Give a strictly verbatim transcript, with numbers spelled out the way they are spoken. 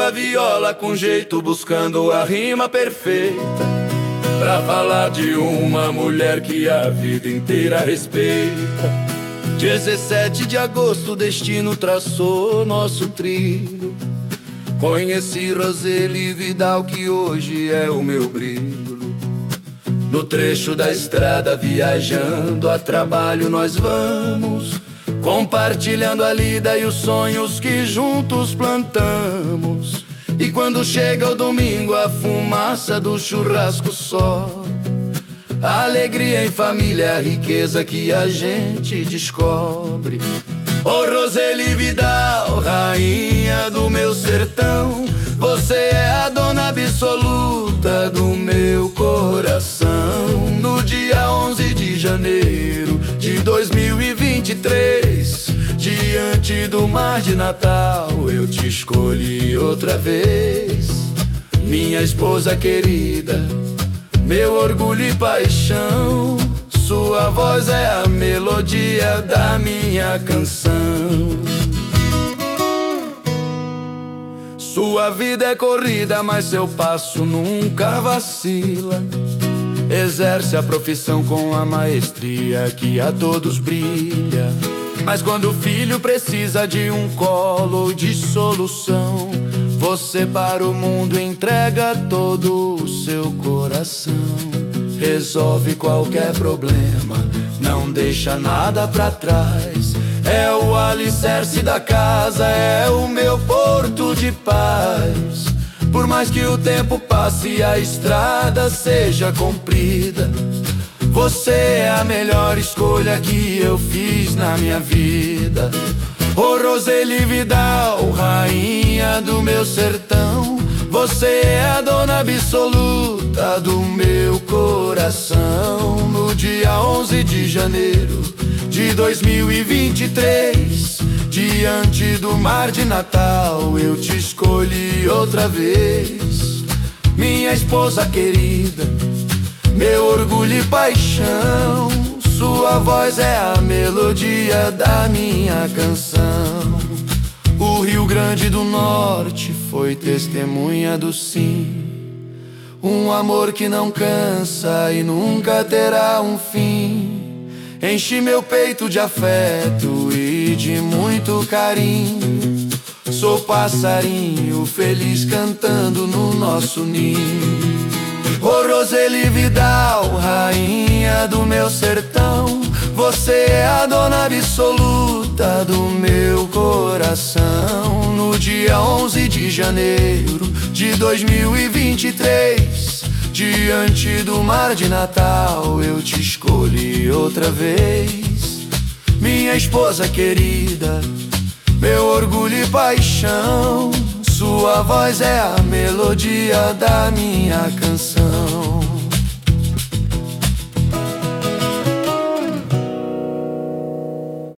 da viola com jeito, buscando a rima perfeita, pra falar de uma mulher que a vida inteira respeita. dezessete de agosto, o destino traçou nosso trilho. Conheci Roseli Vidal, que hoje é o meu brilho. No trecho da estrada, viajando a trabalho, nós vamos compartilhando a lida e os sonhos que juntos plantamos. E quando chega o domingo, a fumaça do churrasco sobe. A alegria em família, a riqueza que a gente descobre. Ô oh, Roseli Vidal, rainha do meu sertão, você é a dona absoluta do meu coração. No dia onze de janeiro de dois mil e vinte e três, diante do mar de Natal, eu te escolhi outra vez. Minha esposa querida, meu orgulho e paixão, sua voz é a melodia da minha canção. Sua vida é corrida, mas seu passo nunca vacila. Exerce a profissão com a maestria que a todos brilha. Mas quando o filho precisa de um colo de solução, você para o mundo entrega todo o seu coração. Resolve qualquer problema, não deixa nada pra trás. É o alicerce da casa, é o meu porto de paz. Por mais que o tempo passe e a estrada seja comprida, você é a melhor escolha que eu fiz na minha vida. Ô oh, Roseli Vidal, rainha do meu sertão, você é a dona absoluta do meu coração. No dia onze de janeiro de dois mil e vinte e três, diante do mar de Natal, eu te escolhi outra vez. Minha esposa querida, meu orgulho e paixão, sua voz é a melodia da minha canção. O Rio Grande do Norte foi testemunha do sim, um amor que não cansa e nunca terá um fim. Enche meu peito de afeto e de muito carinho. Sou passarinho feliz cantando no nosso ninho. Ô oh, Roseli Vidal, rainha do meu sertão, você é a dona absoluta do meu coração. No dia onze de janeiro de dois mil e vinte e três, diante do mar de Natal, eu te escolhi outra vez. Minha esposa querida, meu orgulho e paixão, sua voz é a melodia da minha canção.